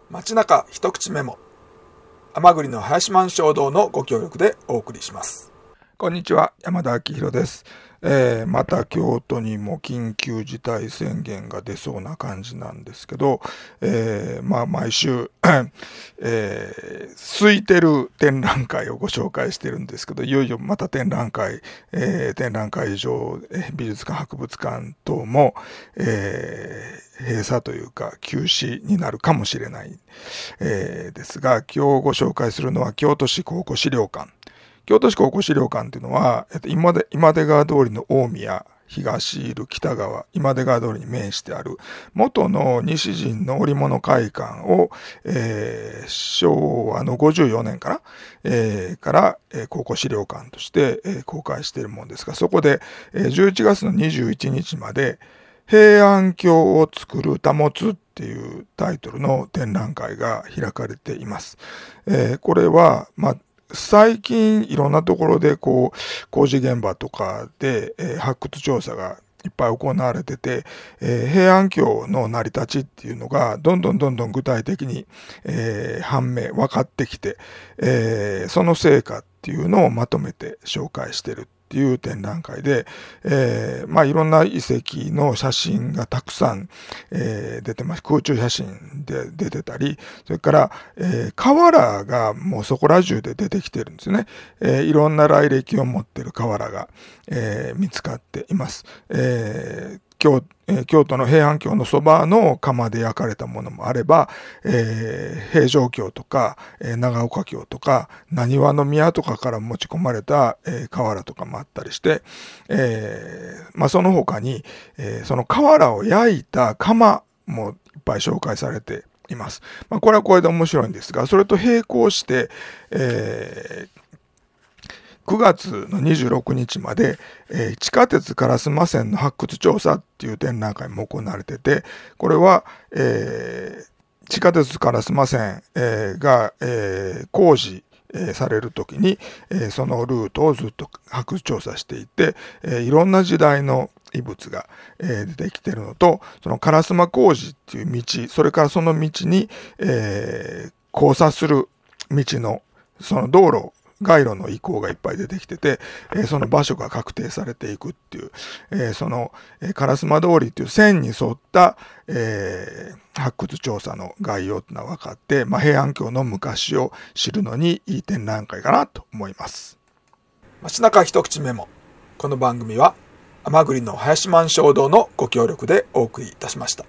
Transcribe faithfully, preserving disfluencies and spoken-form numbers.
街中一口メモ、甘栗の林満衝動のご協力でお送りします。こんにちは、山田明宏です。えー、また京都にも緊急事態宣言が出そうな感じなんですけど、えー、まあ毎週、えー、空いてる展覧会をご紹介してるんですけど、いよいよまた展覧会、えー、展覧会場、美術館、博物館等も、えー、閉鎖というか休止になるかもしれない、えー、ですが、今日ご紹介するのは京都市考古資料館。京都市考古資料館というのは、えっと、今出、今出川通りの大宮、東入北川、今出川通りに面してある元の西陣の織物会館を、えー、昭和のごじゅうよねんから、えー、から、えー、考古資料館として、えー、公開しているものですが、そこで、えー、じゅういちがつのにじゅういちにちまで平安京を作る保つっていうタイトルの展覧会が開かれています。えー、これは、まあ最近いろんなところでこう工事現場とかで、えー、発掘調査がいっぱい行われてて、えー、平安京の成り立ちっていうのがどんどんどんどん具体的に、えー、判明分かってきて、えー、その成果っていうのをまとめて紹介してるっていう展覧会で、えー、まあいろんな遺跡の写真がたくさん、えー、出てます。空中写真で出てたり、それから、えー、瓦がもうそこら中で出てきてるんですね。えー、いろんな来歴を持ってる瓦が、えー、見つかっています。えー京, えー、京都の平安京のそばの窯で焼かれたものもあれば、えー、平城京とか、えー、長岡京とか、浪速の宮とかから持ち込まれた、えー、瓦とかもあったりして、えーまあ、その他に、えー、その瓦を焼いた窯もいっぱい紹介されています。まあ、これはこれで面白いんですが、それと並行して、えーくがつのにじゅうろくにちまで、えー、地下鉄烏丸線の発掘調査っていう展覧会も行われてて、これは、えー、地下鉄烏丸線、えー、が、えー、工事、えー、されるときに、えー、そのルートをずっと発掘調査していて、えー、いろんな時代の遺物が、えー、出てきているのと、その烏丸工事っていう道、それからその道に、えー、交差する道のその道路街路の遺構がいっぱい出てきてて、えー、その場所が確定されていくっていう、えー、その、えー、烏丸通りっていう線に沿った、えー、発掘調査の概要っていうのは分かって、まあ、平安京の昔を知るのにいい展覧会かなと思います。街中一口メモ。この番組は甘栗の林満衝動のご協力でお送りいたしました。